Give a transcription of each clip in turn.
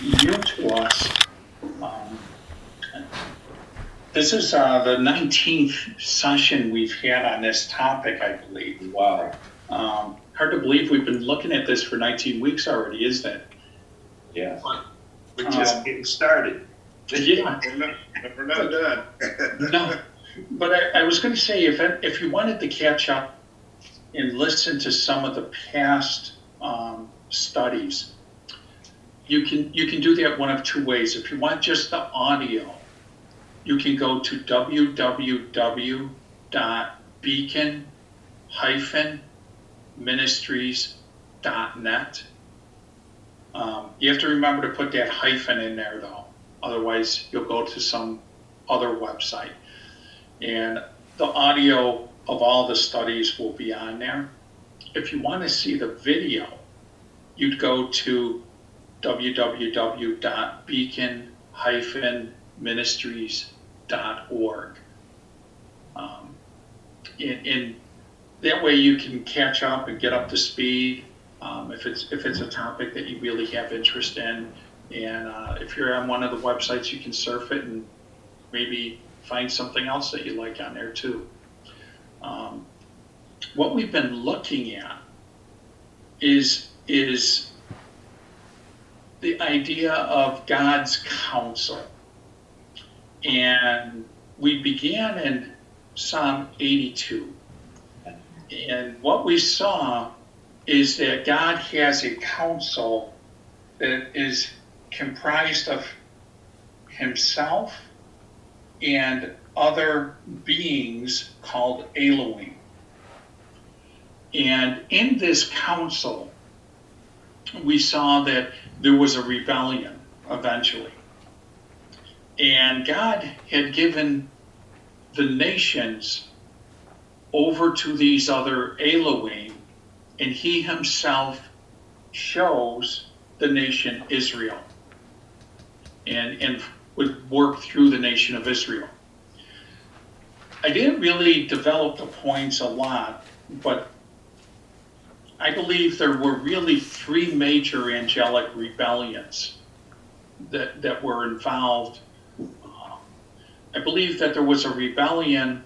new to us. Um, this is the 19th session we've had on this topic, I believe. Wow. Hard to believe we've been looking at this for 19 weeks already, isn't it? Yeah. We're just getting started. Yeah. We're not done. No, but I was going to say, if you wanted to catch up and listen to some of the past studies, you can do that one of two ways. If you want just the audio, you can go to www.beacon-ministries.net. You have to remember to put that hyphen in there, though. Otherwise, you'll go to some other website. And the audio of all the studies will be on there. If you want to see the video, you'd go to www.beacon-ministries.org. And that way you can catch up and get up to speed if it's a topic that you really have interest in. And if you're on one of the websites, you can surf it and maybe find something else that you like on there too. What we've been looking at is the idea of God's counsel. And we began in Psalm 82. And what we saw is that God has a counsel that is comprised of himself and other beings called Elohim. And in this council, we saw that there was a rebellion eventually. And God had given the nations over to these other Elohim, and he himself chose the nation Israel and would work through the nation of Israel. I didn't really develop the points a lot, but I believe there were really three major angelic rebellions that were involved. I believe that there was a rebellion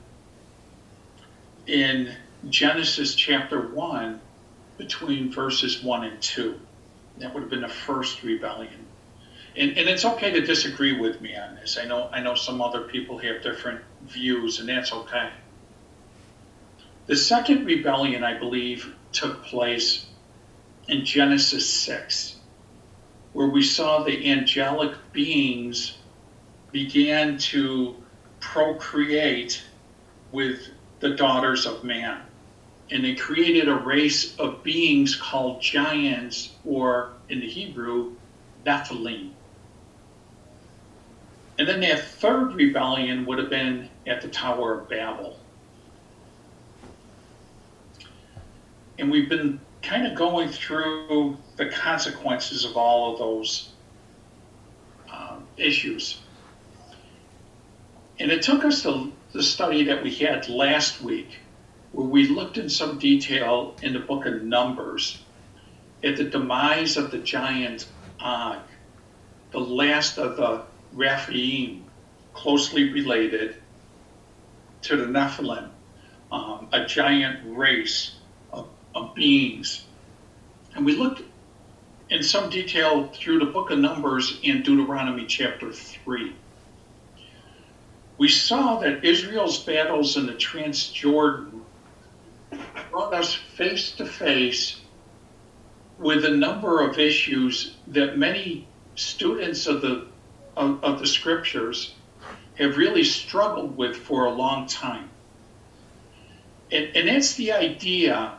in Genesis chapter 1 between verses 1 and 2. That would have been the first rebellion. And it's okay to disagree with me on this. I know some other people have different views, and that's okay. The second rebellion, I believe, took place in Genesis 6, where we saw the angelic beings began to procreate with the daughters of man. And they created a race of beings called giants, or in the Hebrew, Nephilim. And then that third rebellion would have been at the Tower of Babel. And we've been kind of going through the consequences of all of those issues. And it took us to the study that we had last week, where we looked in some detail in the book of Numbers at the demise of the giant Og, the last of the Rephaim, closely related to the Nephilim, a giant race of beings. And we looked in some detail through the book of Numbers in Deuteronomy chapter 3. We saw that Israel's battles in the Transjordan brought us face to face with a number of issues that many students of the scriptures have really struggled with for a long time. And that's the idea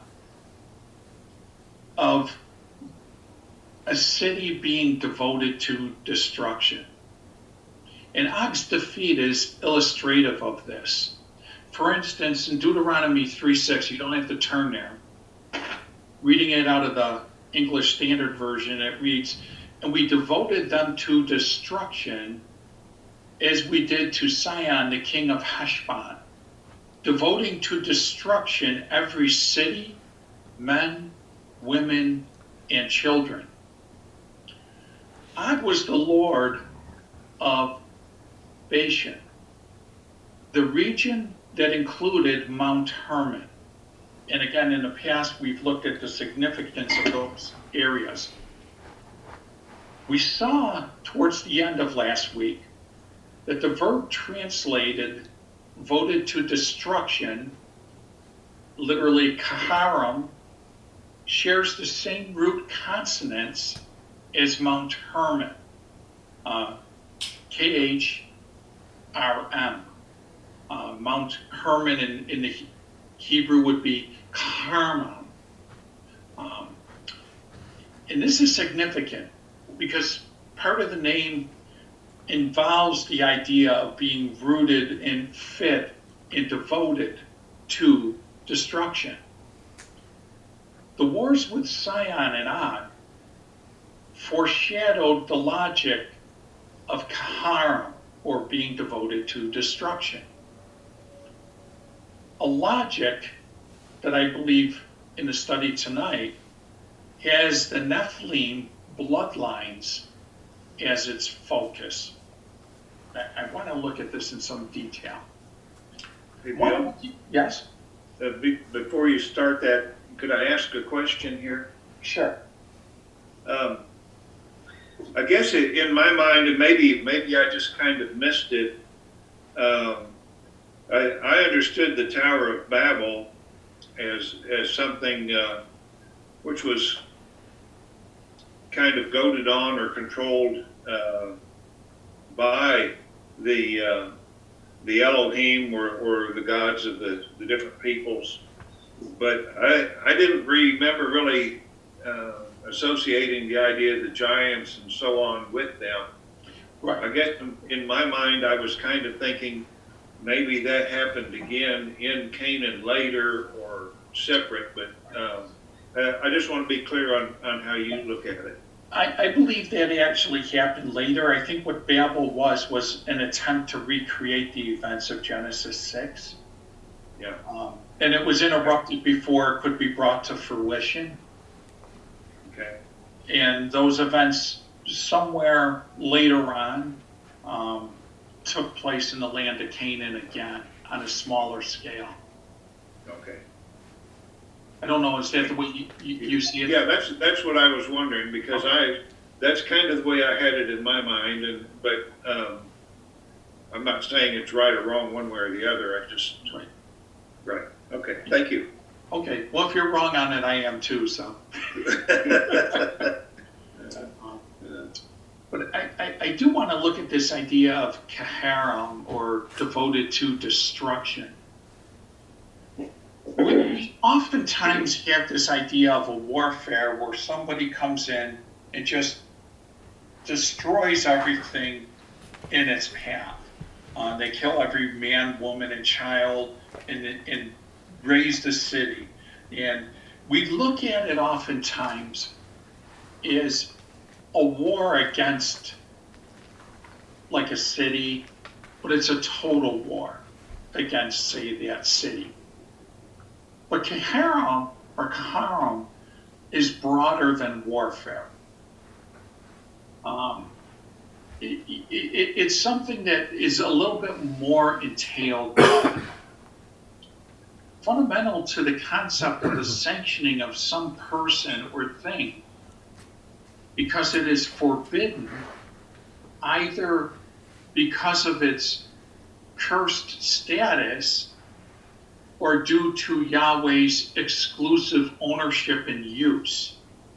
of a city being devoted to destruction. And Og's defeat is illustrative of this. For instance, in Deuteronomy 3:6, you don't have to turn there. Reading it out of the English Standard Version, it reads, "And we devoted them to destruction as we did to Sihon, the king of Heshbon, devoting to destruction every city, men, women, and children." Og was the lord of Bashan, the region that included Mount Hermon. And again, in the past, we've looked at the significance of those areas. We saw towards the end of last week that the verb translated voted to destruction, literally kaharam, shares the same root consonants as Mount Hermon, K-H-R-M. Mount Hermon in the Hebrew would be Carmel. And this is significant because part of the name involves the idea of being rooted and fit and devoted to destruction. The wars with Sihon and Og foreshadowed the logic of Kaharam, or being devoted to destruction. A logic that I believe in the study tonight has the Nephilim bloodlines as its focus. I want to look at this in some detail. Hey, Bill, Yes? before you start that, could I ask a question here? Sure. I guess in my mind, and maybe I just kind of missed it, I understood the Tower of Babel as something which was kind of goaded on or controlled by the Elohim or the gods of the different peoples. But I didn't remember really associating the idea of the giants and so on with them. Right. I guess in my mind, I was kind of thinking maybe that happened again in Canaan later or separate, but I just want to be clear on how you look at it. I believe that actually happened later. I think what Babel was an attempt to recreate the events of Genesis 6. Yeah. And it was interrupted before it could be brought to fruition. Okay. And those events somewhere later on took place in the land of Canaan again on a smaller scale. Okay. I don't know, is that the way you see it? Yeah, that's what I was wondering, because that's kind of the way I had it in my mind, but I'm not saying it's right or wrong one way or the other. I just right. Okay. Thank you. Okay. Well, if you're wrong on it, I am too. So. But I do want to look at this idea of kaharam, or devoted to destruction. We oftentimes have this idea of a warfare where somebody comes in and just destroys everything in its path. They kill every man, woman, and child and raze the city. And we look at it oftentimes as a war against like a city, but it's a total war against, say, that city. But kaharam is broader than warfare. It's something that is a little bit more entailed. Fundamental to the concept of the sanctioning of some person or thing, because it is forbidden either because of its cursed status or due to Yahweh's exclusive ownership and use.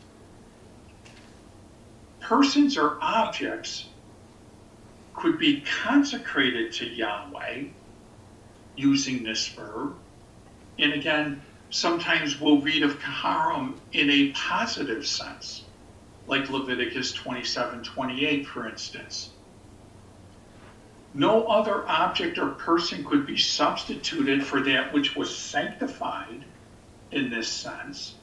Persons or objects could be consecrated to Yahweh using this verb. And again, sometimes we'll read of kaharam in a positive sense, like Leviticus 27:28, for instance. No other object or person could be substituted for that which was sanctified in this sense.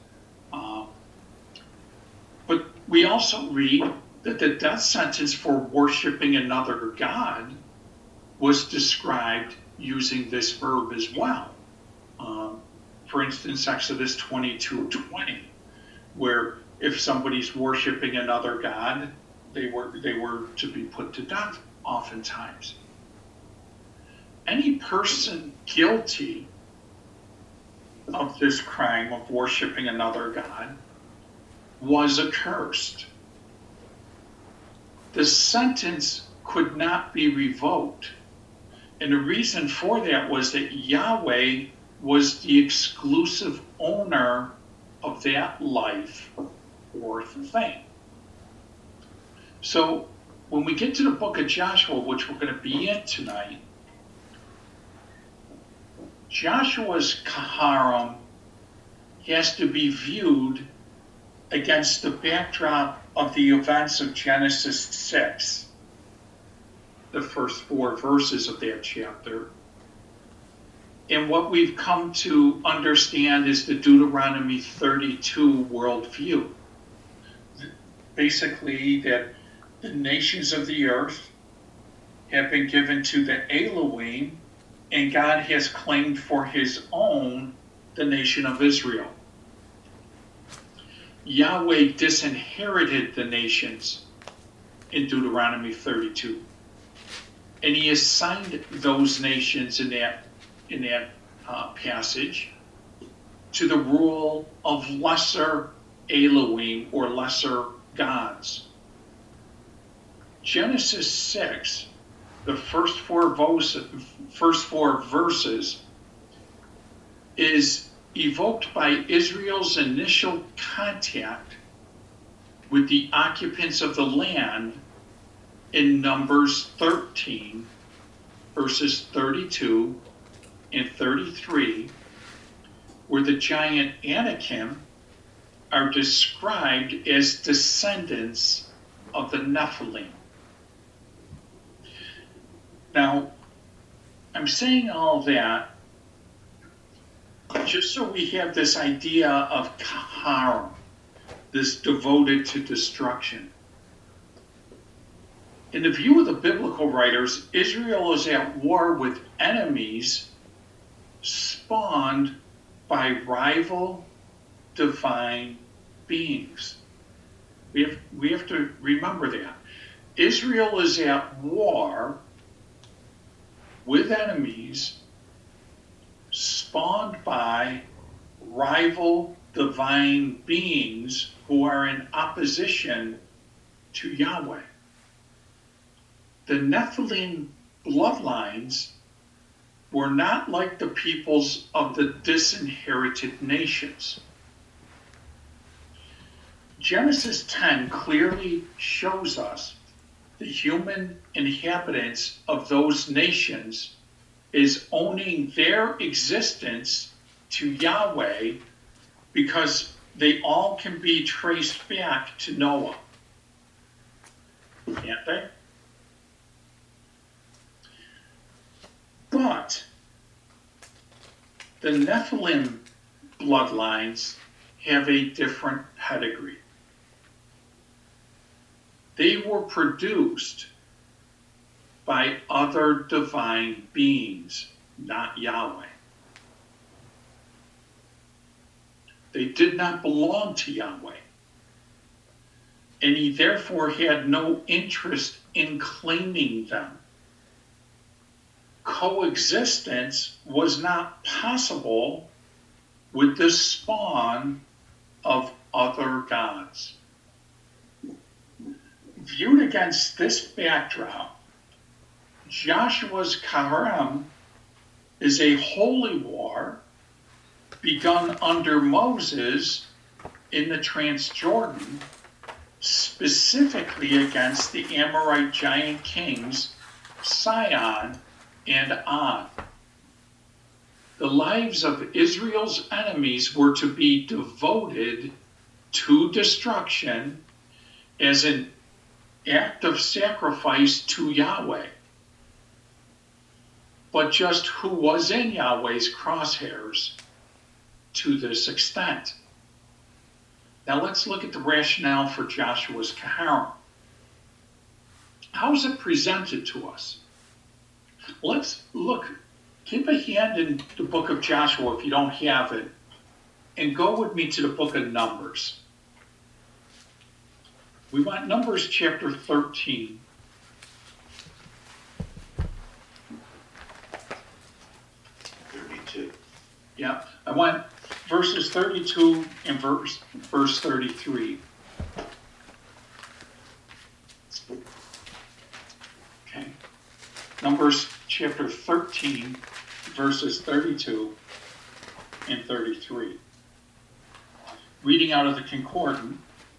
But we also read that the death sentence for worshiping another god was described using this verb as well. For instance, Exodus 22:20, where if somebody's worshiping another god, they were to be put to death oftentimes. Any person guilty of this crime of worshiping another god was accursed. The sentence could not be revoked. And the reason for that was that Yahweh was the exclusive owner of that life or thing. So when we get to the book of Joshua, which we're going to be in tonight, Joshua's Kaharim has to be viewed against the backdrop of the events of Genesis 6, the first 4 verses of that chapter. And what we've come to understand is the Deuteronomy 32 worldview. Basically, that the nations of the earth have been given to the Elohim, and God has claimed for his own the nation of Israel. Yahweh disinherited the nations in Deuteronomy 32. And he assigned those nations in that passage to the rule of lesser Elohim or lesser gods. Genesis 6, the first four verses, is evoked by Israel's initial contact with the occupants of the land in Numbers 13, verses 32 and 33, where the giant Anakim are described as descendants of the Nephilim. Now, I'm saying all that just so we have this idea of Kaharim, this devoted to destruction. In the view of the biblical writers, Israel is at war with enemies spawned by rival divine beings. We have to remember that. Israel is at war with enemies spawned by rival divine beings who are in opposition to Yahweh. The Nephilim bloodlines were not like the peoples of the disinherited nations. Genesis 10 clearly shows us the human inhabitants of those nations is owning their existence to Yahweh because they all can be traced back to Noah. Can't they? But the Nephilim bloodlines have a different pedigree. They were produced by other divine beings, not Yahweh. They did not belong to Yahweh. And he therefore had no interest in claiming them. Coexistence was not possible with the spawn of other gods. Viewed against this backdrop, Joshua's Kaharim is a holy war begun under Moses in the Transjordan, specifically against the Amorite giant kings Sihon and Og. The lives of Israel's enemies were to be devoted to destruction as an act of sacrifice to Yahweh. But just who was in Yahweh's crosshairs to this extent? Now let's look at the rationale for Joshua's Kaharim. How is it presented to us? Let's look, keep a hand in the book of Joshua if you don't have it, and go with me to the book of Numbers. We want Numbers chapter 13. Yeah, I want verses 32 and verse 33. Okay. Numbers chapter 13, verses 32 and 33. Reading out of the concordant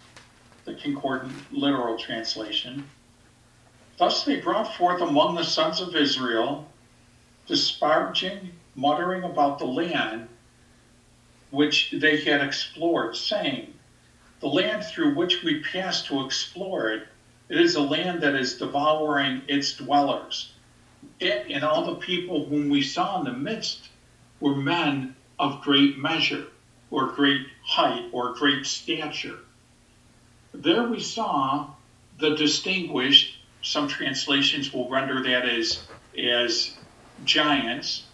literal translation. Thus they brought forth among the sons of Israel, disparaging, muttering about the land which they had explored, saying, the land through which we passed to explore it, it is a land that is devouring its dwellers. It and all the people whom we saw in the midst were men of great measure, or great height, or great stature. There we saw the distinguished, some translations will render that as giants.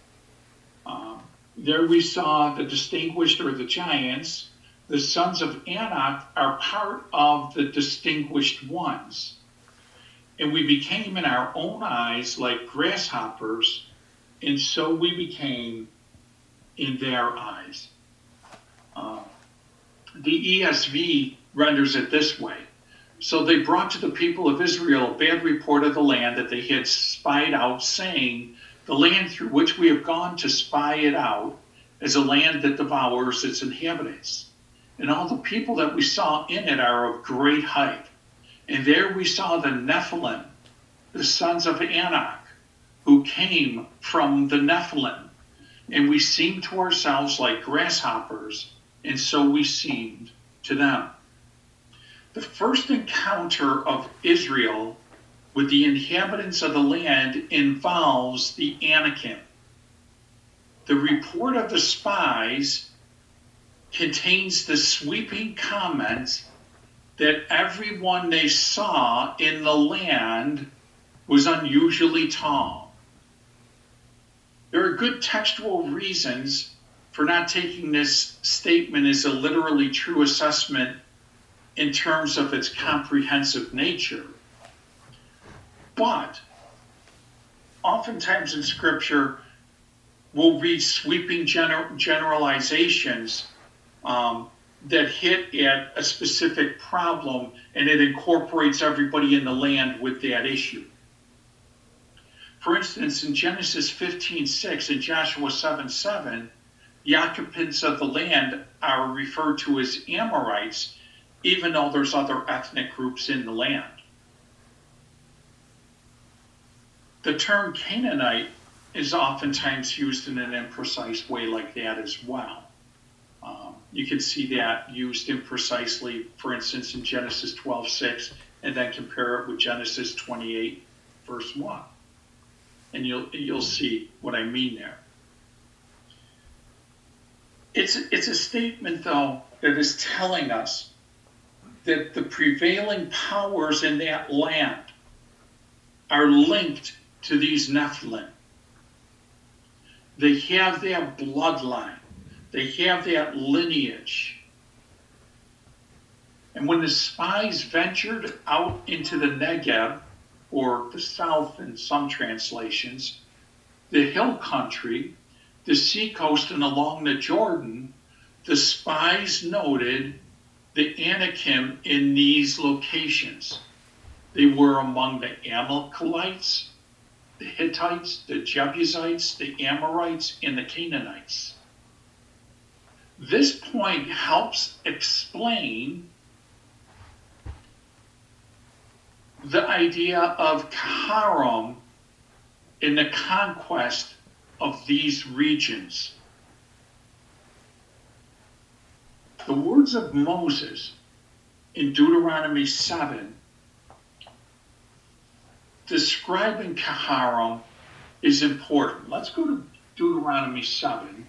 There we saw the distinguished, or the giants. The sons of Anak are part of the distinguished ones. And we became in our own eyes like grasshoppers, and so we became in their eyes. The ESV renders it this way. So they brought to the people of Israel a bad report of the land that they had spied out, saying, the land through which we have gone to spy it out is a land that devours its inhabitants. And all the people that we saw in it are of great height. And there we saw the Nephilim, the sons of Anak, who came from the Nephilim. And we seemed to ourselves like grasshoppers, and so we seemed to them. The first encounter of Israel with the inhabitants of the land involves the Anakim. The report of the spies contains the sweeping comment that everyone they saw in the land was unusually tall. There are good textual reasons for not taking this statement as a literally true assessment in terms of its comprehensive nature. But oftentimes in Scripture, we'll read sweeping generalizations that hit at a specific problem, and it incorporates everybody in the land with that issue. For instance, in Genesis 15:6 and Joshua 7:7, the occupants of the land are referred to as Amorites, even though there's other ethnic groups in the land. The term Canaanite is oftentimes used in an imprecise way like that as well. You can see that used imprecisely, for instance, in Genesis 12:6, and then compare it with Genesis 28, verse 1. And you'll see what I mean there. It's a statement, though, that is telling us that the prevailing powers in that land are linked to these Nephilim. They have that bloodline. They have that lineage. And when the spies ventured out into the Negev, or the south in some translations, the hill country, the seacoast, and along the Jordan, the spies noted the Anakim in these locations. They were among the Amalekites, the Hittites, the Jebusites, the Amorites, and the Canaanites. This point helps explain the idea of Kaharam in the conquest of these regions. The words of Moses in Deuteronomy 7 describing Kaharam is important. Let's go to Deuteronomy 7.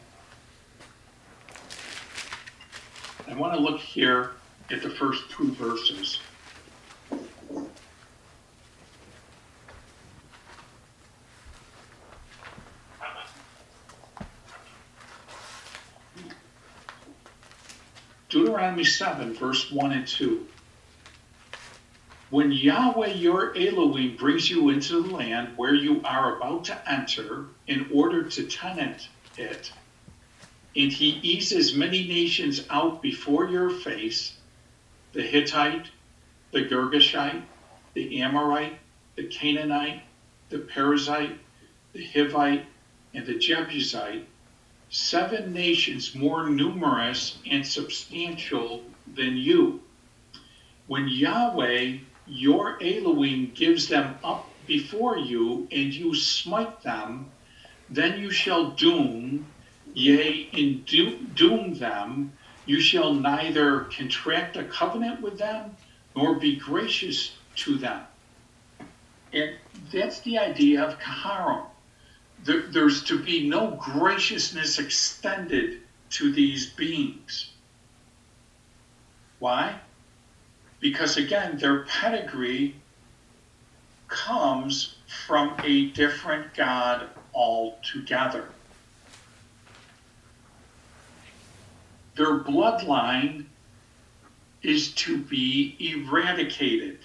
I want to look here at the first two verses. Deuteronomy 7, verse 1 and 2. When Yahweh your Elohim brings you into the land where you are about to enter in order to tenant it, and he eases many nations out before your face, the Hittite, the Girgashite, the Amorite, the Canaanite, the Perizzite, the Hivite, and the Jebusite, 7 nations more numerous and substantial than you. When Yahweh, your Elohim, gives them up before you, and you smite them, then you shall doom, yea, in doom them, you shall neither contract a covenant with them, nor be gracious to them. And that's the idea of Kaharim. There's to be no graciousness extended to these beings. Why? Because again, their pedigree comes from a different God altogether. Their bloodline is to be eradicated.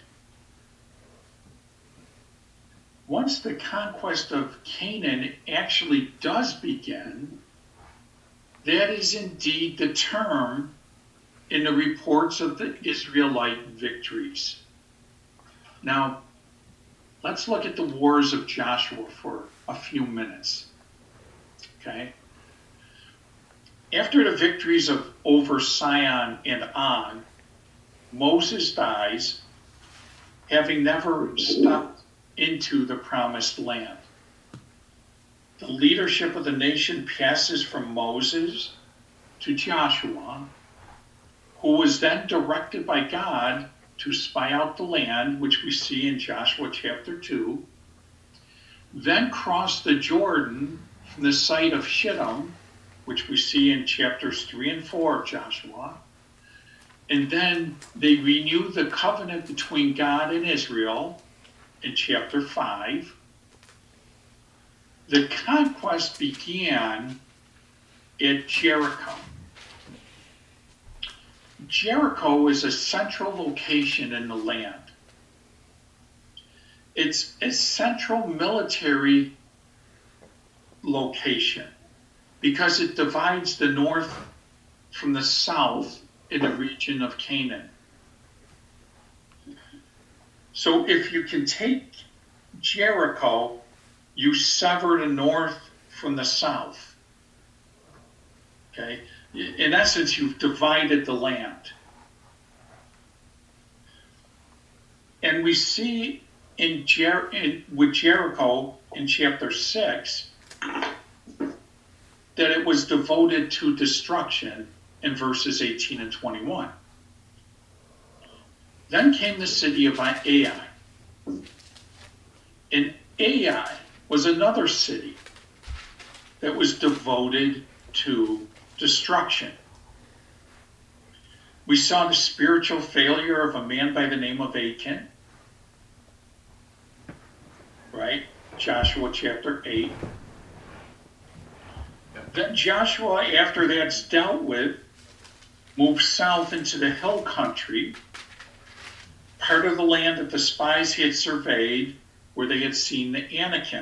Once the conquest of Canaan actually does begin, that is indeed the term in the reports of the Israelite victories. Now, let's look at the wars of Joshua for a few minutes. Okay? After the victories over Sihon and Og, Moses dies, having never stepped into the promised land. The leadership of the nation passes from Moses to Joshua, who was then directed by God to spy out the land, which we see in Joshua chapter 2, then cross the Jordan from the site of Shittim, which we see in chapters 3 and 4 of Joshua, and then they renew the covenant between God and Israel in chapter 5. The conquest began at Jericho. Jericho is a central location in the land. It's a central military location because it divides the north from the south in the region of Canaan. So if you can take Jericho, you sever the north from the south. Okay? In essence, you've divided the land. And we see with Jericho in chapter 6 that it was devoted to destruction in verses 18 and 21. Then came the city of Ai. And Ai was another city that was devoted to destruction. We saw the spiritual failure of a man by the name of Achan, right? Joshua chapter 8. Then Joshua, after that's dealt with, moved south into the hill country, part of the land that the spies had surveyed, where they had seen the Anakim.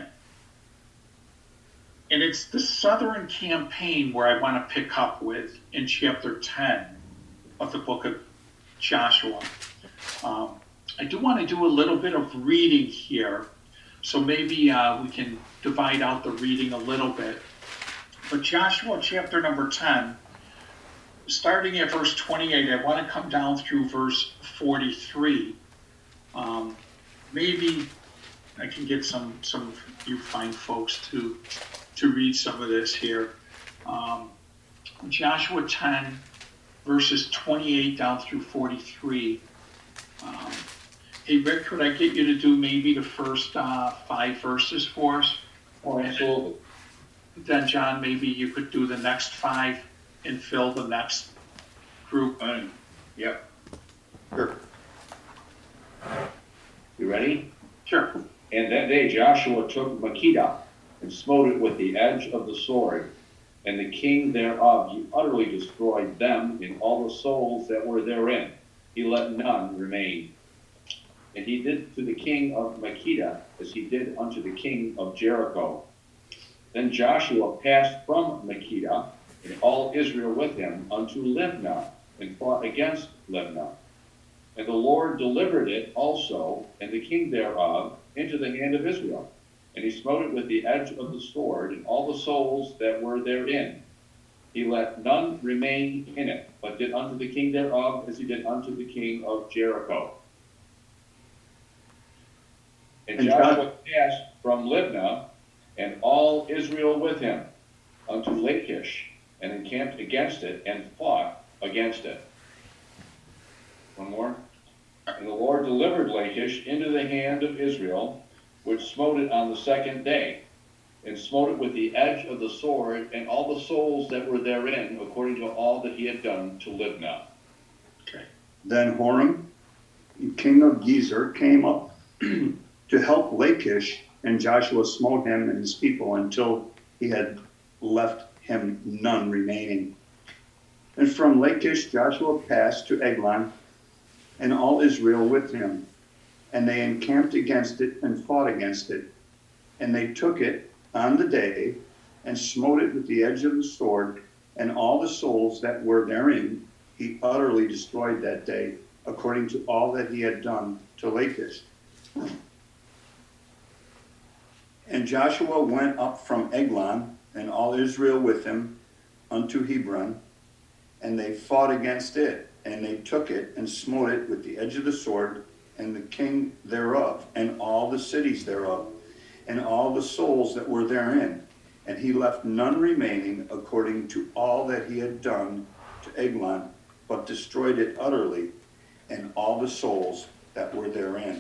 And it's the southern campaign where I want to pick up with in chapter 10 of the book of Joshua. I do want to do a little bit of reading here, so maybe we can divide out the reading a little bit. But Joshua chapter number 10, starting at verse 28, I want to come down through verse 43. Maybe I can get some of you fine folks to read some of this here. Joshua 10, verses 28 down through 43. Hey, Rick, could I get you to do maybe the first 5 verses for us? Oh, absolutely. Then, John, maybe you could do the next 5 and fill the next group. Yeah. Sure. You ready? Sure. And that day Joshua took Makkedah and smote it with the edge of the sword, and the king thereof he utterly destroyed them and all the souls that were therein. He let none remain. And he did to the king of Makkedah as he did unto the king of Jericho. Then Joshua passed from Makkedah, and all Israel with him, unto Libnah, and fought against Libnah. And the Lord delivered it also, and the king thereof, into the hand of Israel. And he smote it with the edge of the sword, and all the souls that were therein. He let none remain in it, but did unto the king thereof as he did unto the king of Jericho. And Joshua passed from Libnah, and all Israel with him, unto Lachish, and encamped against it, and fought against it. One more. And the Lord delivered Lachish into the hand of Israel, which smote it on the second day, and smote it with the edge of the sword, and all the souls that were therein, according to all that he had done to Libnah. Okay. Then Horam, king of Gezer, came up to help Lachish, and Joshua smote him and his people until he had left him none remaining. And from Lachish Joshua passed to Eglon, and all Israel with him. And they encamped against it and fought against it. And they took it on the day, and smote it with the edge of the sword, and all the souls that were therein he utterly destroyed that day, according to all that he had done to Lachish. And Joshua went up from Eglon, and all Israel with him, unto Hebron, and they fought against it. And they took it and smote it with the edge of the sword, and the king thereof, and all the cities thereof, and all the souls that were therein. And he left none remaining according to all that he had done to Eglon, but destroyed it utterly, and all the souls that were therein.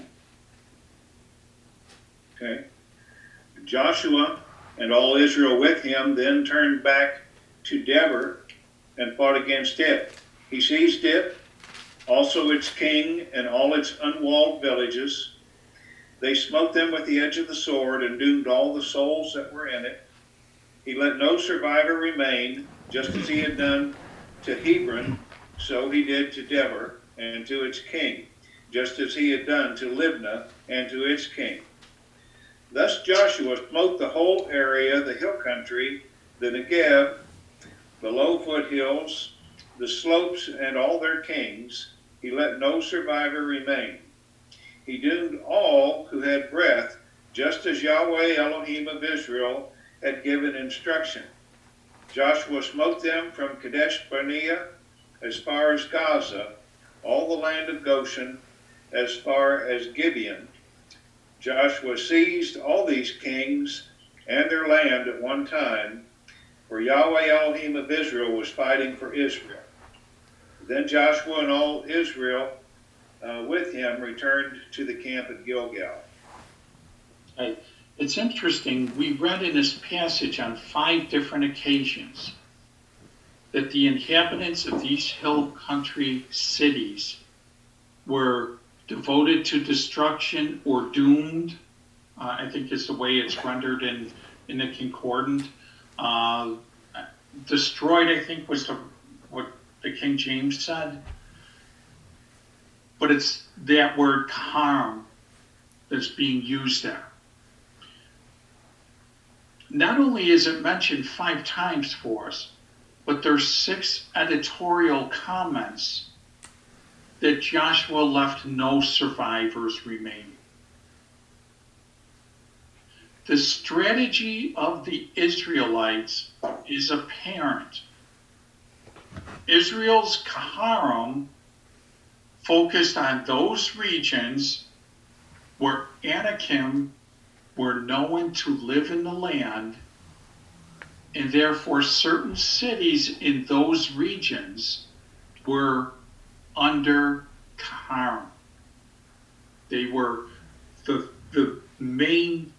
Okay. Joshua and all Israel with him then turned back to Debir and fought against it. He seized it, also its king, and all its unwalled villages. They smote them with the edge of the sword, and doomed all the souls that were in it. He let no survivor remain, just as he had done to Hebron, so he did to Debir and to its king, just as he had done to Libnah and to its king. Thus Joshua smote the whole area, the hill country, the Negev, the low foothills, the slopes, and all their kings. He let no survivor remain. He doomed all who had breath, just as Yahweh Elohim of Israel had given instruction. Joshua smote them from Kadesh Barnea as far as Gaza, all the land of Goshen as far as Gibeon. Joshua seized all these kings and their land at one time, for Yahweh Elohim of Israel was fighting for Israel. Then Joshua and all Israel with him returned to the camp at Gilgal. It's interesting, we read in this passage on 5 different occasions that the inhabitants of these hill country cities were devoted to destruction or doomed, I think is the way it's rendered in the Concordant. Destroyed, I think, was what the King James said. But it's that word harm that's being used there. Not only is it mentioned 5 times for us, but there's 6 editorial comments that Joshua left no survivors remaining. The strategy of the Israelites is apparent. Israel's Kaharim focused on those regions where Anakim were known to live in the land, and therefore certain cities in those regions were under Kaharim. They were the main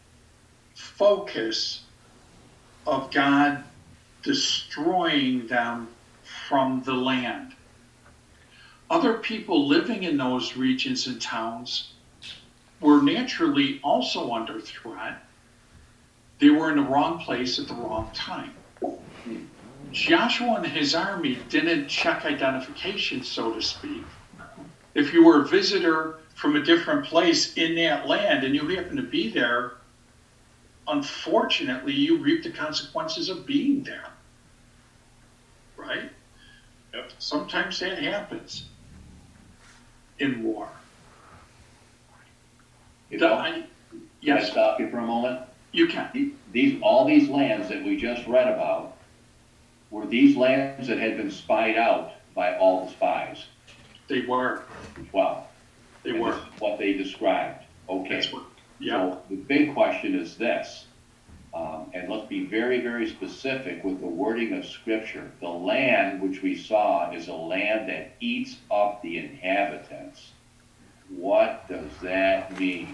focus of God destroying them from the land. Other people living in those regions and towns were naturally also under threat. They were in the wrong place at the wrong time. Joshua and his army didn't check identification, so to speak. If you were a visitor from a different place in that land and you happen to be there, unfortunately, you reap the consequences of being there. Right? Yep. Sometimes that happens in war. Can I Yes, stop you for a moment? you can. All these lands that we just read about, were these lands that had been spied out by all the spies? They were. Well, They and were. this is what they described. Okay. That's what, yeah. So the big question is this, and let's be very, very specific with the wording of Scripture. The land which we saw is a land that eats up the inhabitants. What does that mean?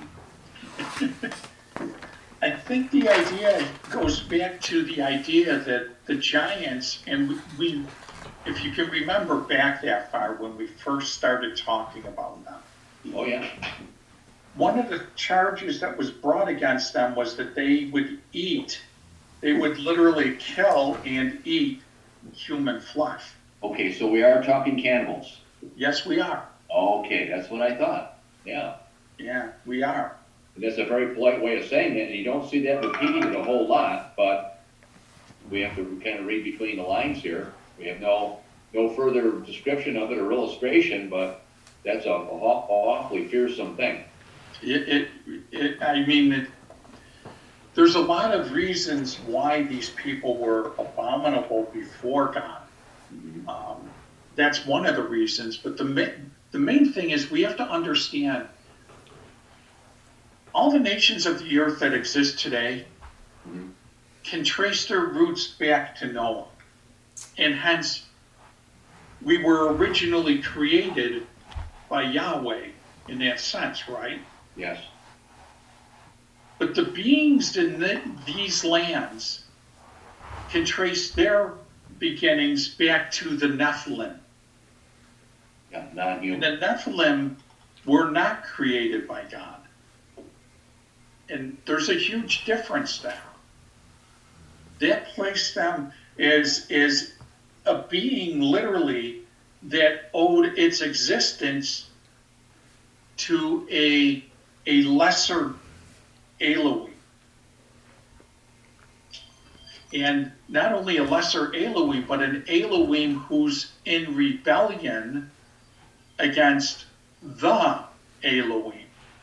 I think the idea goes back to the idea that the giants, and we if you can remember back that far when we first started talking about them, Oh, yeah. one of the charges that was brought against them was that they would literally kill and eat human flesh. Okay, so we are talking cannibals. Yes, we are. Okay, that's what I thought. Yeah. Yeah, we are. And that's a very polite way of saying it, and you don't see that repeated a whole lot, but we have to kind of read between the lines here. We have no further description of it or illustration, but that's an awfully fearsome thing. There's a lot of reasons why these people were abominable before God. That's one of the reasons, but the main thing is we have to understand all the nations of the earth that exist today can trace their roots back to Noah. And hence, we were originally created by Yahweh in that sense, right? Yes. But the beings in these lands can trace their beginnings back to the Nephilim. Yeah, And non-human. the Nephilim were not created by God. And there's a huge difference there. That placed them as a being literally that owed its existence to a lesser Elohim. And not only a lesser Elohim, but an Elohim who's in rebellion against the Elohim.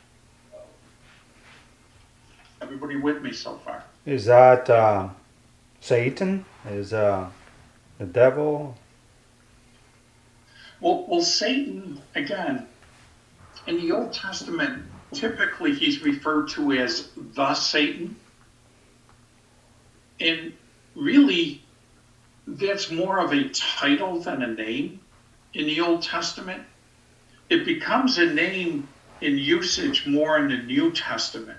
Everybody with me so far? Is that Satan? Is the devil? Well, Satan, again, in the Old Testament, typically he's referred to as the Satan. And really, that's more of a title than a name in the Old Testament. It becomes a name in usage more in the New Testament.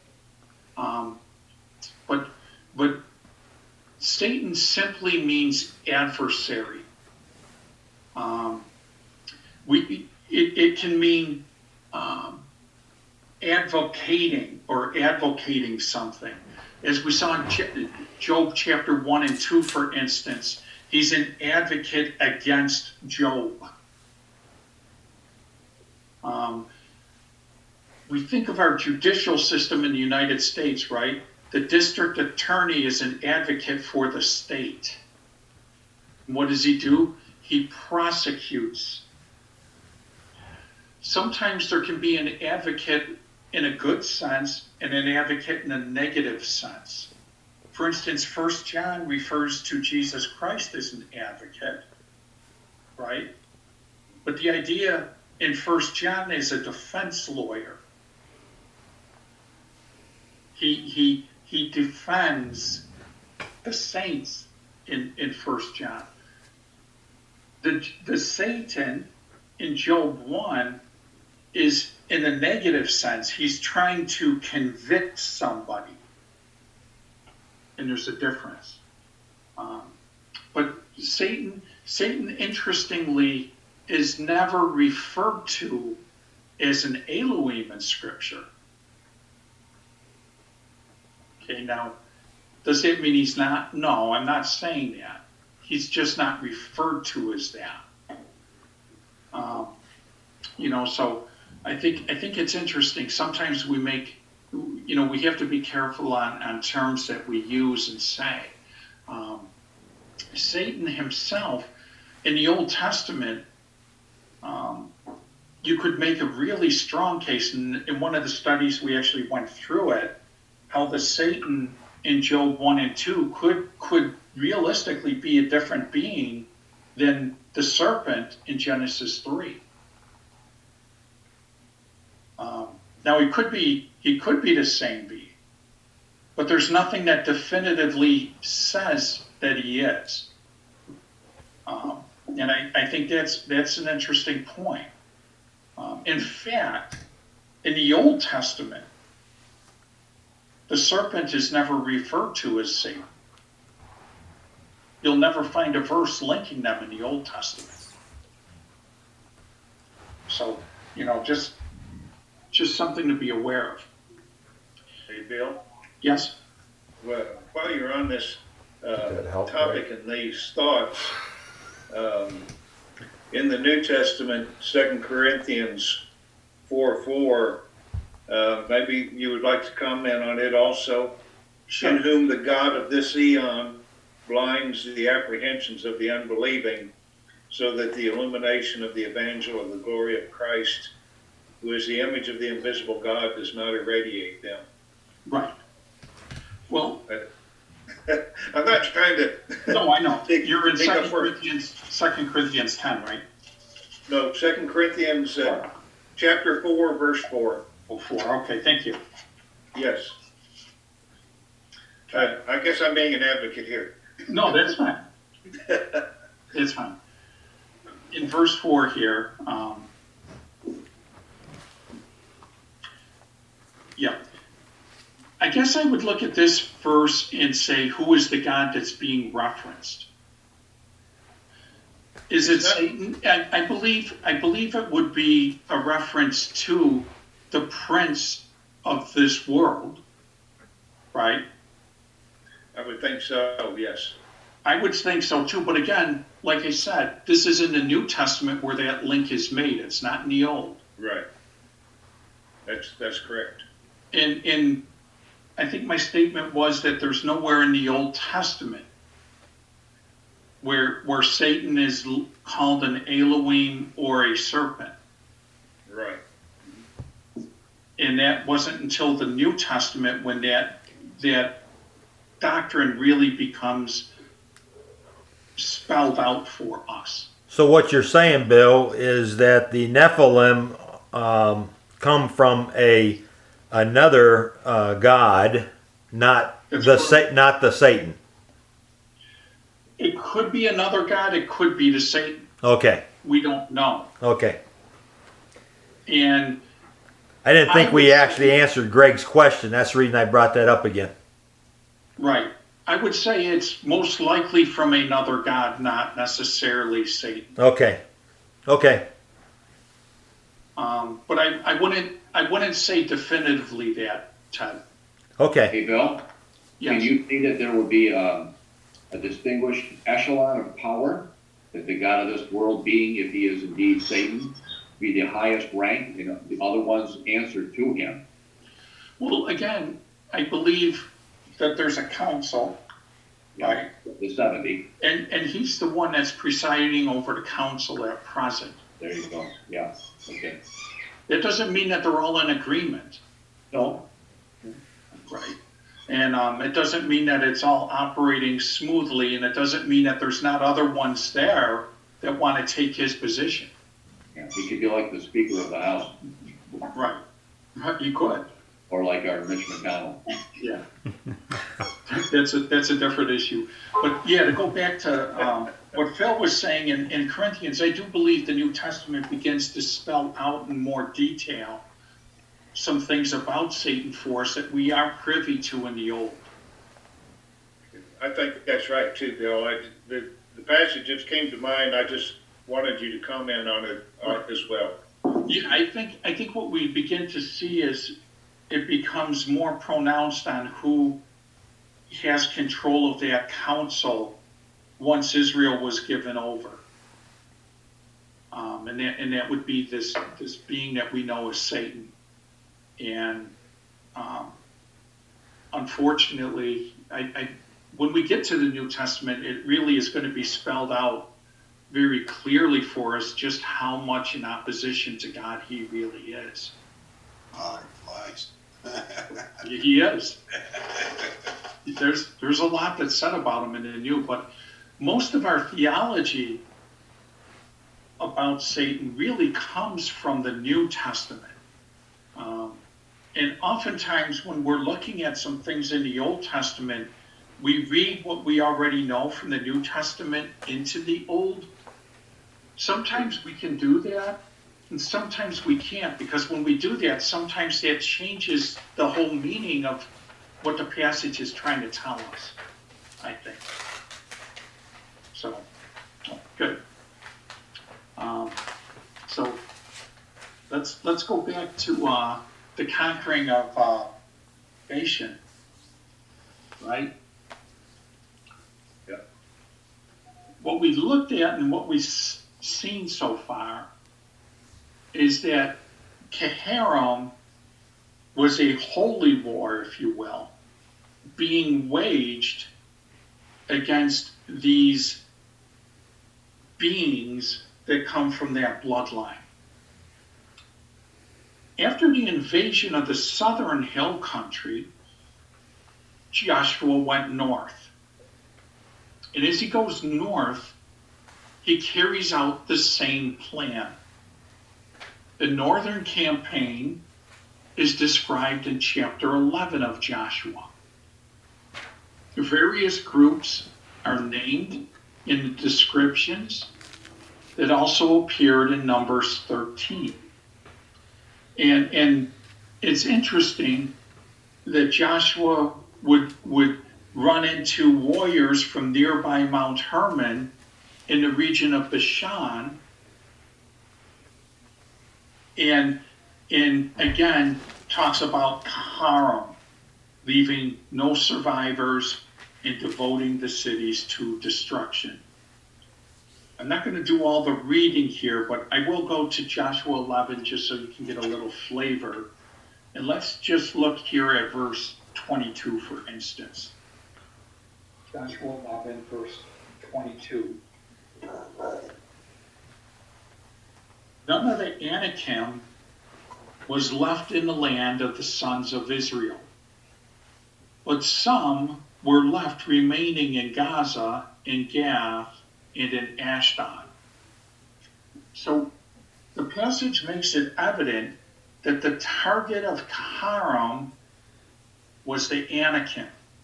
But Satan simply means adversary. It can mean advocating something. As we saw in Job chapter 1 and 2, for instance, he's an advocate against Job. We think of our judicial system in the United States, right? The district attorney is an advocate for the state. And what does he do? He prosecutes. Sometimes there can be an advocate in a good sense and an advocate in a negative sense. For instance, 1 John refers to Jesus Christ as an advocate, right? But the idea in 1 John is a defense lawyer. He defends the saints in 1 John. The Satan in Job 1 is in a negative sense. He's trying to convict somebody. And there's a difference. But Satan, interestingly, is never referred to as an Elohim in Scripture. Okay, now, does that mean he's not? No, I'm not saying that. He's just not referred to as that. So I think it's interesting. Sometimes we make, we have to be careful on terms that we use and say. Satan himself, in the Old Testament, you could make a really strong case. In one of the studies, we actually went through it, how the Satan in Job 1 and 2 could realistically be a different being than the serpent in Genesis 3. Now he could be the same being, but there's nothing that definitively says that he is. And I think that's an interesting point. In fact, in the Old Testament, the serpent is never referred to as Satan. You'll never find a verse linking them in the Old Testament. So, just something to be aware of. Hey, Bill, Yes? well, while you're on this That help, topic and these thoughts, in the New Testament, 2 Corinthians 4:4, maybe you would like to comment on it also. Sure. In whom the God of this eon blinds the apprehensions of the unbelieving, so that the illumination of the evangel of the glory of Christ, who is the image of the invisible God, does not irradiate them. Right. Well, I'm not trying to. no, I know. You're in Take 2 up for- Corinthians 10, right? No, 2 Corinthians chapter 4, verse 4. Oh, 4. Okay, thank you. Yes. I guess I'm being an advocate here. No, that's fine. It's fine. In verse 4 here, yeah. I guess I would look at this verse and say, who is the God that's being referenced? Is it Satan? I believe it would be a reference to the prince of this world, right? I would think so, yes. I would think so too, but again, like I said, this is in the New Testament where that link is made. It's not in the Old. Right. That's correct. And I think my statement was that there's nowhere in the Old Testament where Satan is called an Elohim or a serpent. Right. And that wasn't until the New Testament when that doctrine really becomes spelled out for us. So what you're saying, Bill, is that the Nephilim come from another god, not the Satan. It could be another god. It could be the Satan. Okay. We don't know. Okay. And I didn't think I we would actually answered Greg's question. That's the reason I brought that up again. right, I would say it's most likely from another god, not necessarily Satan. Okay. Okay. But I wouldn't say definitively that, Ted. Okay. Hey, Bill, Yes. can you see that there would be a distinguished echelon of power, that the God of this world being, if he is indeed Satan, be the highest rank, the other ones answer to him? Well, again, I believe that there's a council, right? The 70. And he's the one that's presiding over the council at present. There you go. Yeah. Okay. That doesn't mean that they're all in agreement, No. right? And it doesn't mean that it's all operating smoothly, and it doesn't mean that there's not other ones there that want to take his position. Yeah. He could be like the Speaker of the House, Right. You could. or like our Mitch McConnell. Yeah. That's a different issue. But yeah, to go back to what Phil was saying in Corinthians, I do believe the New Testament begins to spell out in more detail some things about Satan for us that we are privy to in the Old. I think that's right too, Bill. The passage just came to mind. I just wanted you to comment on it as well. Yeah, I think what we begin to see is it becomes more pronounced on who has control of that council once Israel was given over. And that would be this being that we know as Satan. And unfortunately, when we get to the New Testament, it really is going to be spelled out very clearly for us just how much in opposition to God he really is. Oh, lies. He is. There's a lot that's said about him in the New, but most of our theology about Satan really comes from the New Testament. And oftentimes when we're looking at some things in the Old Testament, we read what we already know from the New Testament into the Old. Sometimes we can do that, and sometimes we can't, because when we do that, sometimes that changes the whole meaning of what the passage is trying to tell us, I think. So, good. So let's go back to the conquering of Bashan, right? Yeah. What we looked at and what we've seen so far is that Keharom was a holy war, if you will, being waged against these beings that come from that bloodline. After the invasion of the southern hill country, Joshua went north. And as he goes north, he carries out the same plan. The northern campaign is described in chapter 11 of Joshua. The various groups are named in the descriptions that also appeared in Numbers 13. And it's interesting that Joshua would run into warriors from nearby Mount Hermon in the region of Bashan, and again talks about Keharom, leaving no survivors and devoting the cities to destruction. I'm not going to do all the reading here, but I will go to Joshua 11 just so you can get a little flavor. And let's just look here at verse 22, for instance. Joshua 11, verse 22. None of the Anakim was left in the land of the sons of Israel, but some were left remaining in Gaza, in Gath, and in Ashdod. So the passage makes it evident that the target of Keharom was the Anakim.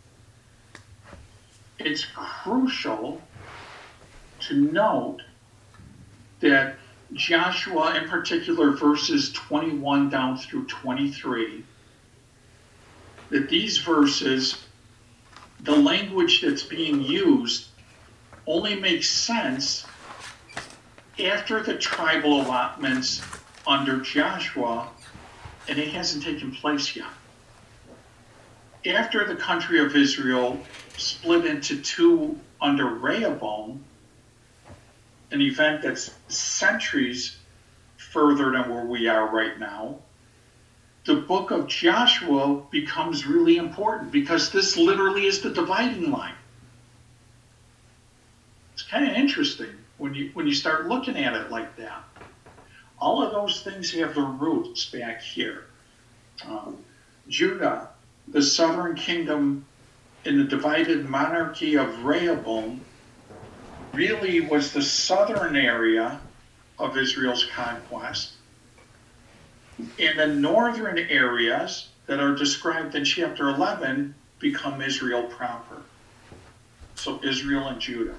It's crucial to note that Joshua, in particular verses 21 down through 23, that these verses, the language that's being used, only makes sense after the tribal allotments under Joshua, and it hasn't taken place yet. After the country of Israel split into two under Rehoboam, an event that's centuries further than where we are right now, the book of Joshua becomes really important because this literally is the dividing line. It's kind of interesting when you start looking at it like that. All of those things have their roots back here. Judah, the southern kingdom in the divided monarchy of Rehoboam, really was the southern area of Israel's conquest. And the northern areas that are described in chapter 11 become Israel proper. So Israel and Judah.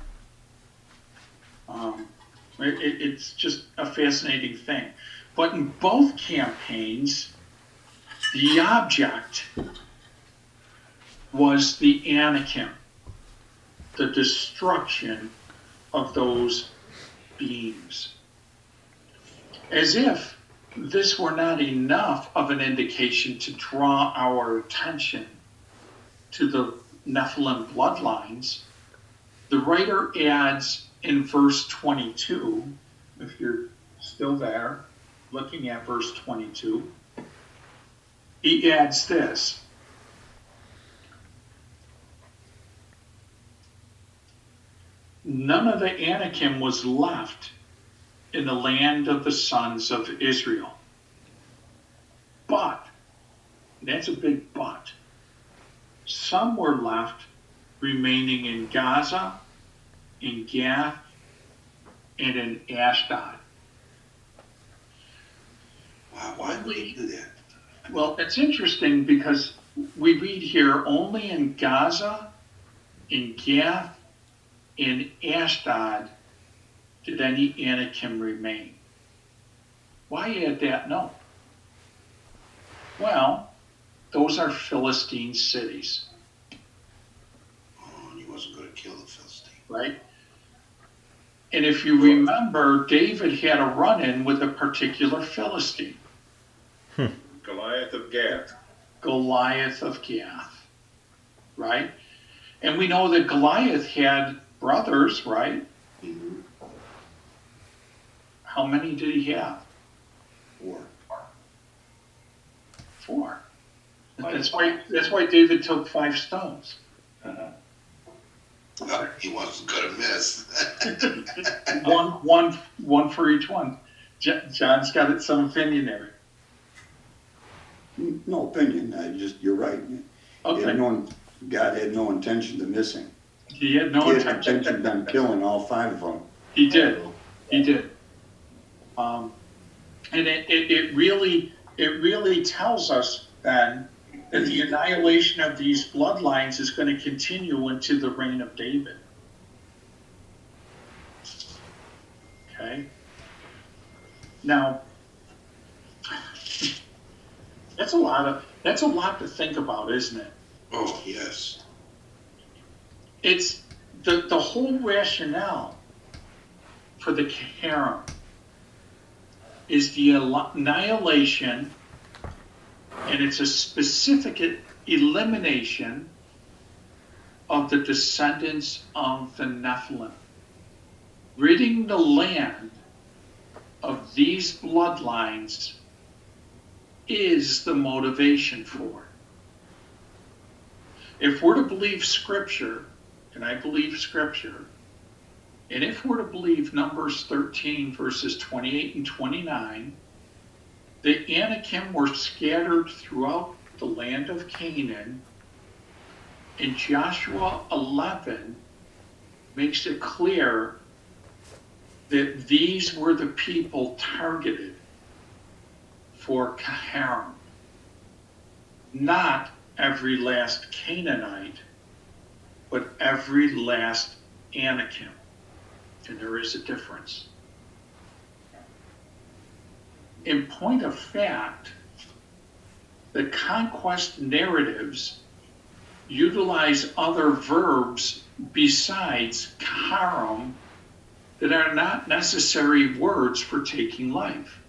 It's just a fascinating thing. But in both campaigns, the object was the Anakim, the destruction of those beings. As if this were not enough of an indication to draw our attention to the Nephilim bloodlines, the writer adds in verse 22 if you're still there, looking at verse 22, he adds this. None of the Anakim was left in the land of the sons of Israel. But, that's a big but, some were left remaining in Gaza, in Gath, and in Ashdod. Wow, why would they do that? Well, it's interesting because we read here only in Gaza, in Gath, in Ashdod did any Anakim remain. Why add that note? Well, those are Philistine cities, Oh, and he wasn't going to kill the Philistine. right? And if you remember, David had a run-in with a particular Philistine, Goliath of Gath. Goliath of Gath, right? And we know that Goliath had brothers, right? Mm-hmm. How many did he have? 4. 4. That's why David took 5 stones. Oh, he wasn't going to miss. one for each one. John's got some opinion there. No opinion, you're right. Okay. God had no intention of missing. He had no He had intention. intention on killing all 5 of them. He did. And it really tells us then that the annihilation of these bloodlines is going to continue into the reign of David. Okay. Now, that's a lot to think about, isn't it? Oh, yes. It's the whole rationale for the harem is the annihilation, and it's a specific elimination of the descendants of the Nephilim, ridding the land of these bloodlines is the motivation for it. If we're to believe Scripture, and I believe Scripture, and if we're to believe Numbers 13, verses 28 and 29, the Anakim were scattered throughout the land of Canaan, and Joshua 11 makes it clear that these were the people targeted for Kaharim. Not every last Canaanite, but every last Anakim. And there is a difference. In point of fact, the conquest narratives utilize other verbs besides kaharim that are not necessary words for taking life.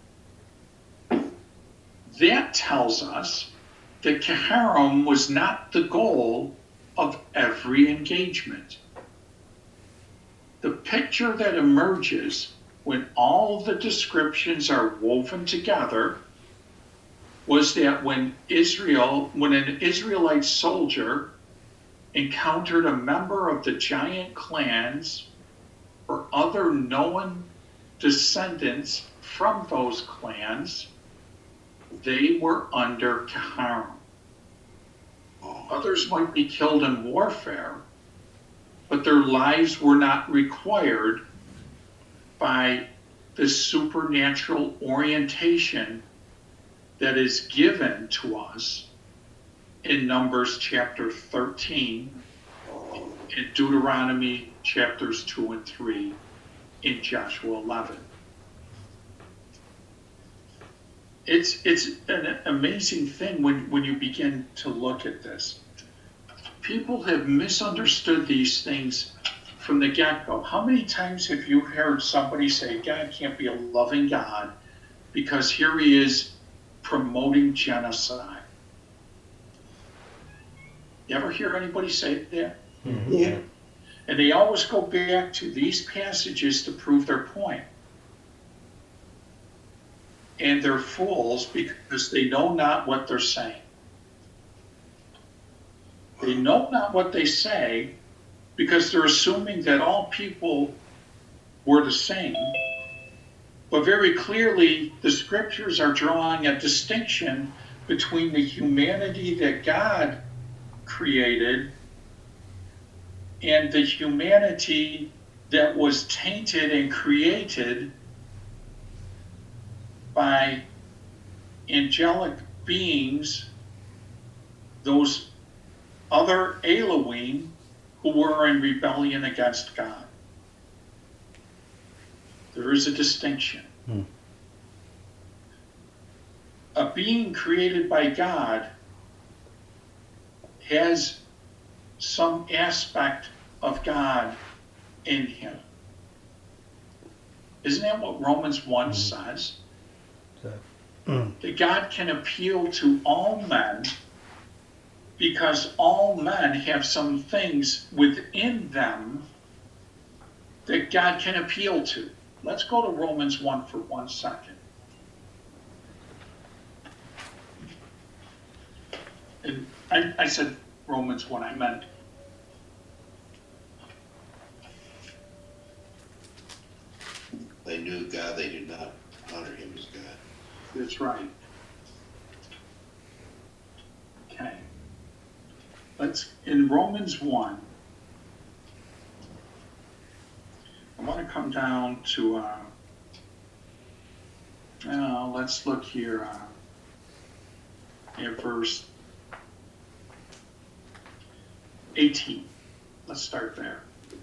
That tells us that kaharim was not the goal of every engagement. The picture that emerges when all the descriptions are woven together was that when an Israelite soldier encountered a member of the giant clans or other known descendants from those clans, they were under kaharim. Others might be killed in warfare, but their lives were not required by the supernatural orientation that is given to us in Numbers chapter 13, in Deuteronomy chapters 2 and 3, in Joshua 11. It's an amazing thing when you begin to look at this. People have misunderstood these things from the get-go. How many times have you heard somebody say, God can't be a loving God because here he is promoting genocide? You ever hear anybody say that? Mm-hmm. Yeah. And they always go back to these passages to prove their point. and they're fools because they know not what they're saying. They know not what they say because they're assuming that all people were the same. But very clearly, the scriptures are drawing a distinction between the humanity that God created and the humanity that was tainted and created by angelic beings, those other Elohim who were in rebellion against God. There is a distinction. A being created by God has some aspect of God in him. Isn't that what Romans 1 says? That God can appeal to all men because all men have some things within them that God can appeal to. Let's go to Romans 1 for 1 second. And I said Romans 1, I meant They knew God, they did not honor him as God. that's right. Okay. Let's, in Romans 1, I want to come down to, let's look here at verse 18. Let's start there.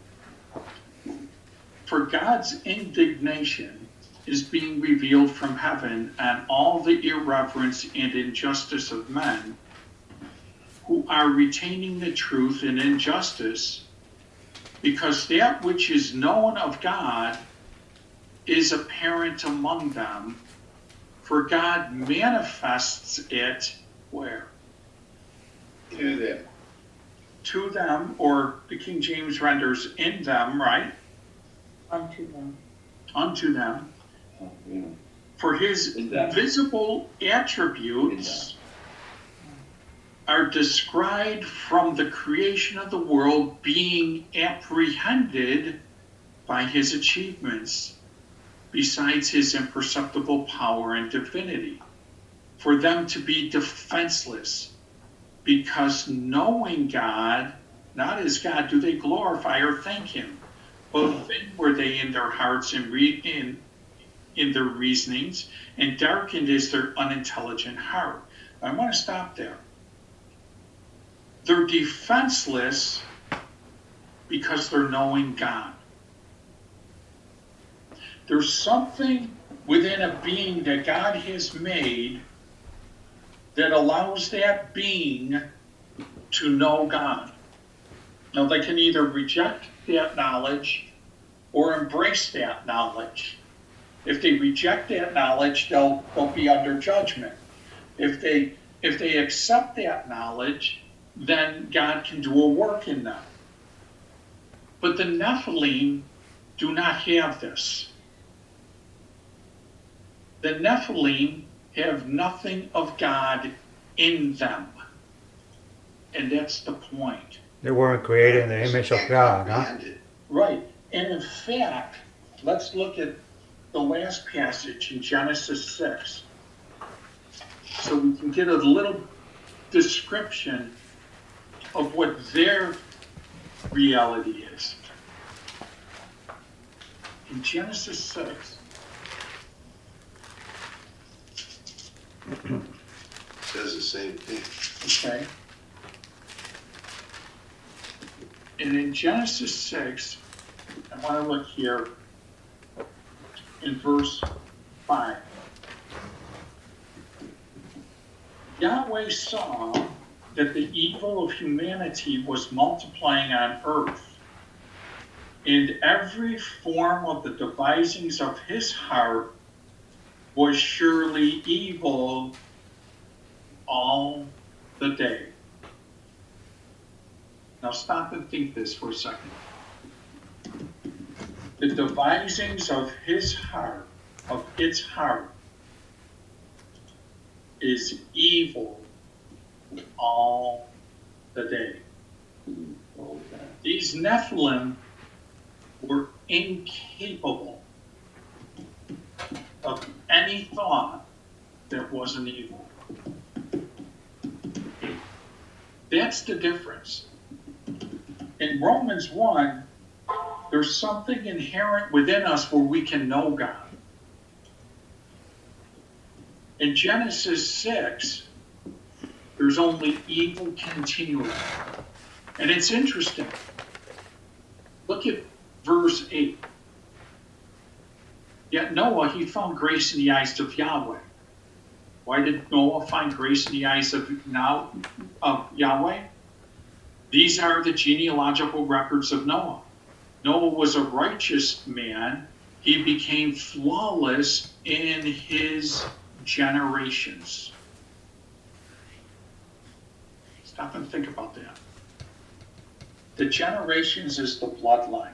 For God's indignation is being revealed from heaven on all the irreverence and injustice of men who are retaining the truth in injustice, because that which is known of God is apparent among them, for God manifests it where? To them. To them, or the King James renders in them, right? Unto them. Unto them. Yeah. For his In them. visible attributes are described from the creation of the world, being apprehended by his achievements, besides his imperceptible power and divinity, for them to be defenseless, because knowing God, not as God, do they glorify or thank him, but then were they in their hearts and in their reasonings, and darkened is their unintelligent heart. I want to stop there. They're defenseless because they're knowing God. There's something within a being that God has made that allows that being to know God. Now, they can either reject that knowledge or embrace that knowledge. If they reject that knowledge, they'll be under judgment. If they accept that knowledge, then God can do a work in them. But the Nephilim do not have this. The Nephilim have nothing of God in them. And that's the point. They weren't created in the image of God, huh? Comprehend it. Right. And in fact, let's look at the last passage in Genesis 6. So we can get a little description of what their reality is. In Genesis 6, Says the same thing. okay? And in Genesis 6, I want to look here in verse 5. Yahweh saw that the evil of humanity was multiplying on earth, and every form of the devisings of his heart was surely evil all the day. Now stop and think this for a second. The devisings of his heart, of its heart, is evil all the day. These Nephilim were incapable of any thought that wasn't evil. That's the difference. In Romans 1, there's something inherent within us where we can know God. In Genesis 6, there's only evil continually. And it's interesting. Look at verse 8. Yet Noah, he found grace in the eyes of Yahweh. Why did Noah find grace in the eyes of Yahweh? These are the genealogical records of Noah. Noah was a righteous man. He became flawless in his generations. Stop and think about that. The generations is the bloodline.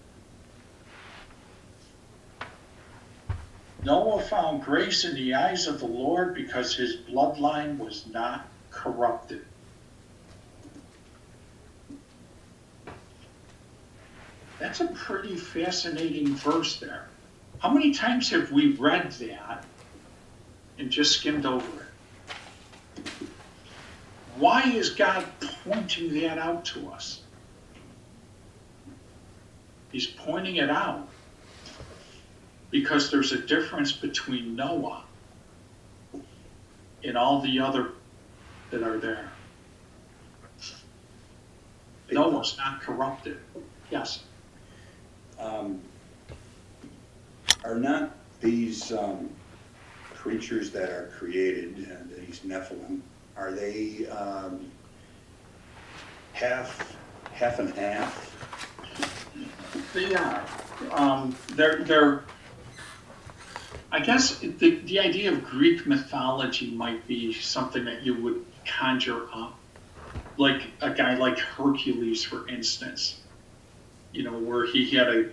Noah found grace in the eyes of the Lord because his bloodline was not corrupted. That's a pretty fascinating verse there. How many times have we read that and just skimmed over it? Why is God pointing that out to us? He's pointing it out because there's a difference between Noah and all the other that are there. Noah's not corrupted. Yes. Are not these creatures that are created, these Nephilim, are they half and half? They are. They're. I guess the idea of Greek mythology might be something that you would conjure up, like a guy like Hercules, for instance. You know, where he had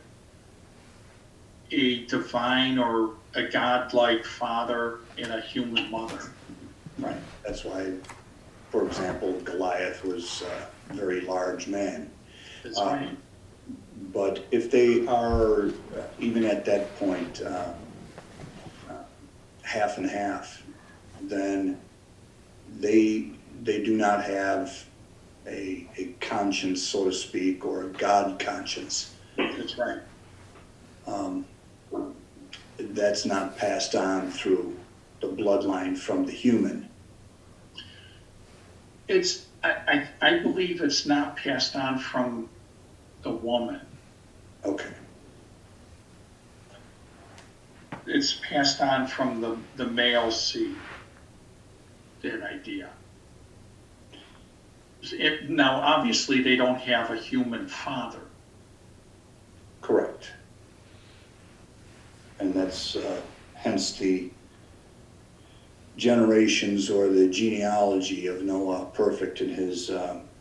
a divine or a godlike father and a human mother. Right. That's why, for example, Goliath was a very large man. That's right. But if they are, even at that point, half and half, then they do not have a conscience, so to speak, or a God conscience. That's right. That's not passed on through the bloodline from the human. I believe it's not passed on from the woman. Okay. It's passed on from the male seed. That idea. Now, obviously, they don't have a human father. Correct. And that's hence the generations or the genealogy of Noah perfect in his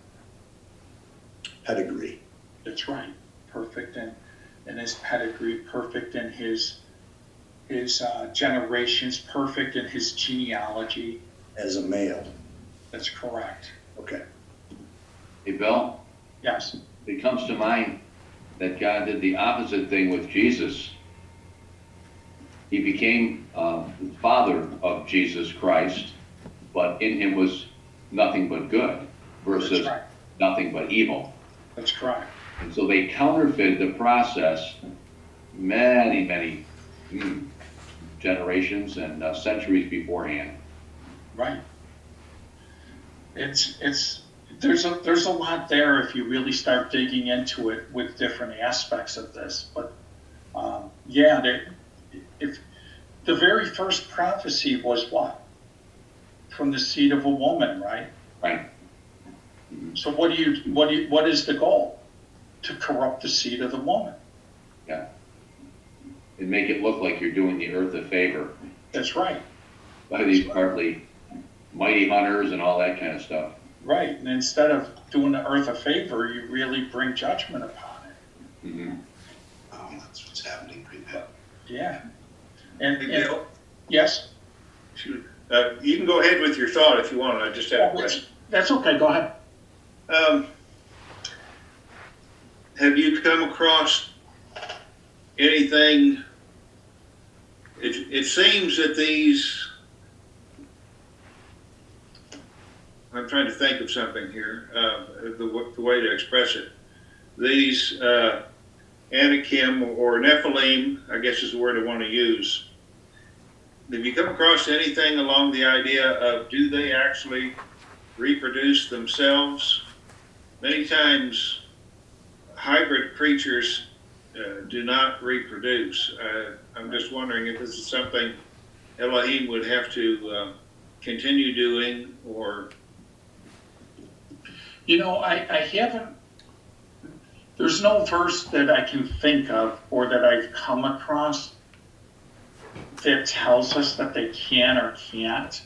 pedigree. That's right. Perfect in his pedigree, perfect in his generations, perfect in his genealogy. As a male. That's correct. Okay. Hey, Bill, Yes. it comes to mind that God did the opposite thing with Jesus. He became the father of Jesus Christ, but in him was nothing but good versus That's right. nothing but evil. That's correct. And so they counterfeited the process many generations and centuries beforehand. Right. There's a lot there if you really start digging into it with different aspects of this. But if the very first prophecy was what? From the seed of a woman, right? Right. So what is the goal? To corrupt the seed of the woman. Yeah. And make it look like you're doing the earth a favor That's right. by these partly mighty hunters and all that kind of stuff. Right. And instead of doing the earth a favor, you really bring judgment upon it. Mm-hmm. That's what's happening right now. Yeah. Hey, Bill, Yes. shoot, You can go ahead with your thought if you want. I just have a question. That's okay, go ahead. Have you come across anything? It seems that these, I'm trying to think of something here, the way to express it. These Anakim or Nephilim, I guess is the word I want to use. Have you come across anything along the idea of, do they actually reproduce themselves? Many times, hybrid creatures do not reproduce. I'm just wondering if this is something Elohim would have to continue doing, or... You know, I haven't, there's no verse that I can think of or that I've come across that tells us that they can or can't.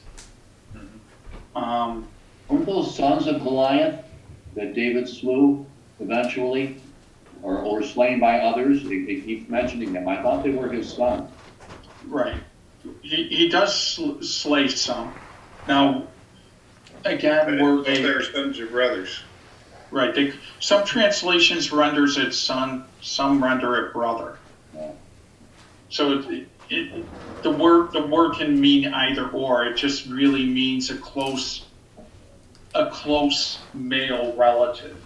Weren't those sons of Goliath that David slew eventually, or slain by others? He keeps mentioning them. I thought they were his sons. Right. He does slay some. Now, again, were they... They're sons or brothers. Right. Some translations renders it son, some render it brother. Yeah. So the word can mean either or. It just really means a close male relative.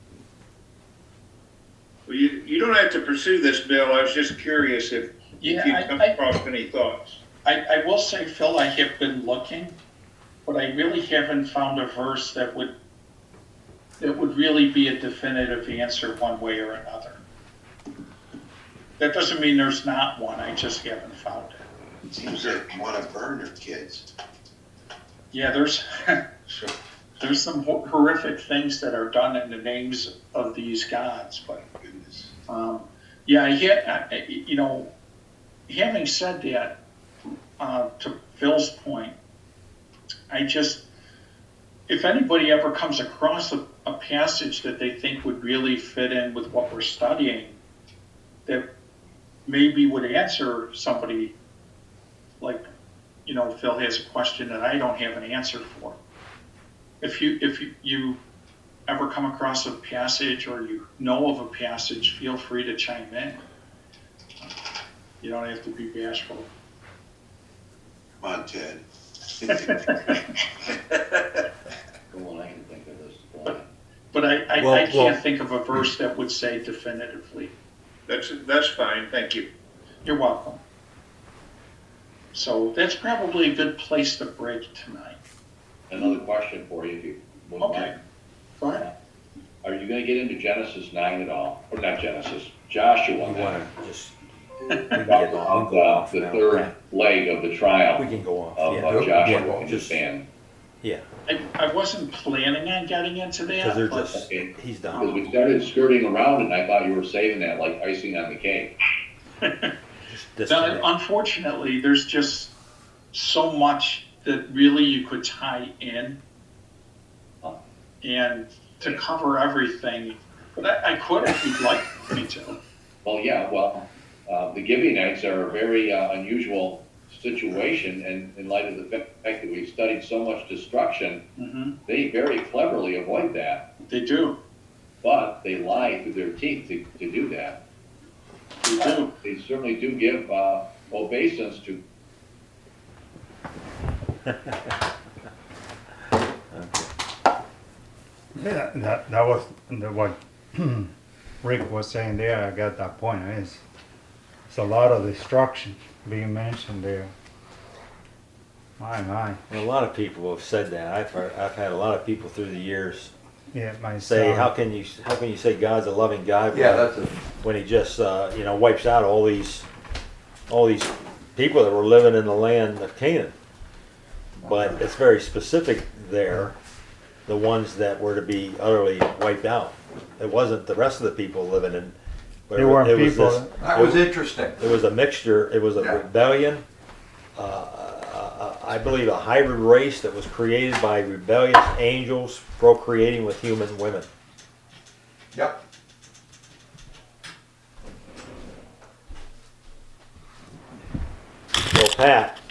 Well, you don't have to pursue this, Bill. I was just curious if you've come across any thoughts. I will say, Phil, I have been looking, but I really haven't found a verse that would really be a definitive answer one way or another. That doesn't mean there's not one. I just haven't found it. It seems they want to burn their kids. Yeah, there's some horrific things that are done in the names of these gods, but Goodness. having said that, to Phil's point, if anybody ever comes across a passage that they think would really fit in with what we're studying, that maybe would answer somebody, like, Phil has a question that I don't have an answer for. If you ever come across a passage or you know of a passage, feel free to chime in. You don't have to be bashful. Come on, Ted. Go on, I can think of this. But I can't think of a verse that would say definitively. That's fine. Thank you. You're welcome. So that's probably a good place to break tonight. Another question for you, if you wouldn't Okay. mind. Go ahead. Are you going to get into Genesis 9 at all? Or not Genesis, Joshua. We then? want to just, About the third leg of the trial we can go on. of Joshua and his band. Yeah, I wasn't planning on getting into because that, they're but just, he's Because done. we started skirting around it, and I thought you were saving that like icing on the cake. Just now, disconnect. unfortunately, there's just so much that really you could tie in and to cover everything. But I could if you'd like me to. Well, yeah, the Gibeonites are a very unusual situation, and in light of the fact that we've studied so much destruction, they very cleverly avoid that. They do. But they lie through their teeth to do that. They do. They certainly do give obeisance to. Yeah, that was what Rick was saying there. I got that point. It's a lot of destruction being mentioned there. My. Well, a lot of people have said that. I've had a lot of people through the years Yeah, my say, son. how can you say God's a loving God Yeah, when He just wipes out all these people that were living in the land of Canaan? But it's very specific there, the ones that were to be utterly wiped out. It wasn't the rest of the people living in. But They weren't it was people. this- that was interesting. It was a mixture. It was a Yeah. rebellion. I believe a hybrid race that was created by rebellious angels procreating with human women. Yep. Well, Pat,